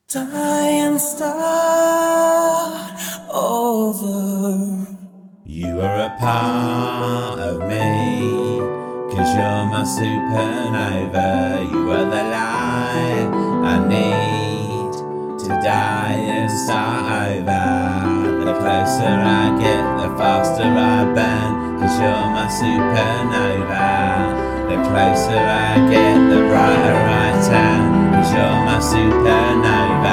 Die and start over. You are a part of me, 'cause you're my supernova. You are the light I need to die and start over. The closer I get, the faster I burn, 'cause you're my supernova. The closer I get, the brighter I turn, 'cause you're my supernova.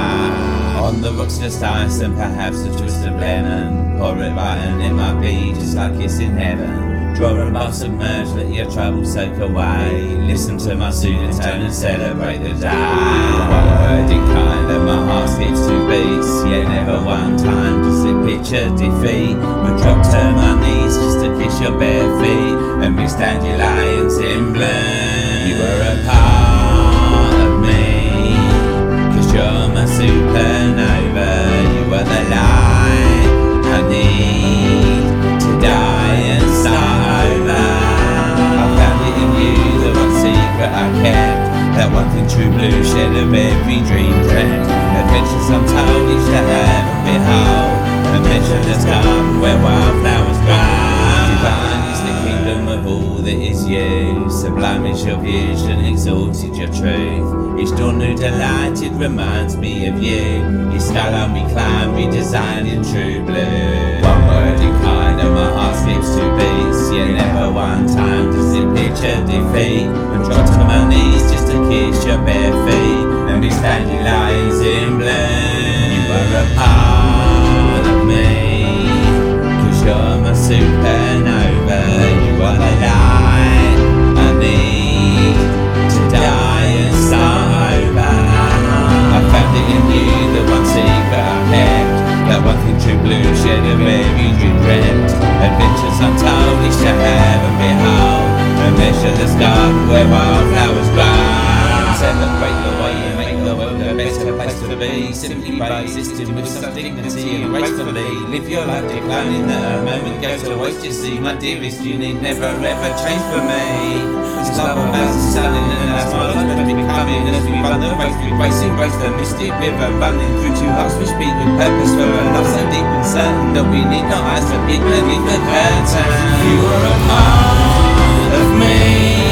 On the rocks just ice and perhaps a twist of lemon. Pour it right and it might be just like it's in heaven. Draw a bar, submerge, let your troubles soak away. Listen to my soothing tone and celebrate the day. One word in kind and my heart skips 2 beats. Yeah, never one time does it picture defeat. But drop to my knees just to kiss your bare feet, and we stand your lions in bloom. You are a part of me, 'cause you're my supernova. You are the light I need to die and start over. I found it in you, the one secret I kept, that one thing true blue shed of every dream dreamt. Adventures untold, each to have and behold, a measureless garden where wildflowers grow. Divine is the kingdom of all that is you. Sublime is your vision, exalted your truth. Each dawn new delighted reminds me of you. Each skyline we climb, redesigned in true blue. One word in kind and my heart skips 2 beats. Yeah, never one time does it picture defeat. And drop to my knees just to kiss your bare feet, and we stand your lions in bloom. You are a part of me, 'cause you're my supernova. You are the light I need to die and start over. I found it in you, the one secret I kept, that one thing true blue shed of every dream dreamt. Adventures untold, each to have and behold, a measureless garden where wildflowers grow. Celebrate the way you make the world a better place to be, simply by existing with some dignity and gracefully. Live your life declining that a moment goes to waste. You see, my dearest, you need never ever change for me. This love about the sun and that's my life meant becoming. As we run the race with grace, embrace the mystic river running through 2 hearts which beat with purpose for a love so deep and certain that we need not eyes to peek beneath the curtain. You are a part of me,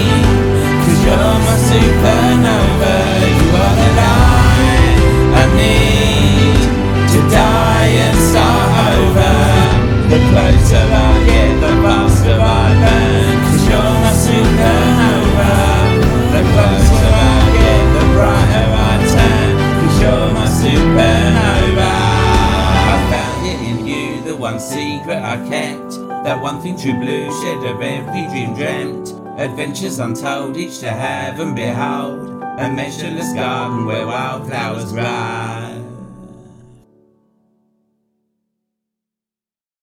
'cause you're my supernova. You are the light I need to die and start over. The closer I get, the faster I burn, 'cause you're my supernova. The closer I get, the brighter I turn, 'cause you're my supernova. I found it in you, the one secret I kept, that one thing true blue shed of every dream dreamt. Adventures untold, each to have and behold, a measureless garden where wildflowers rise.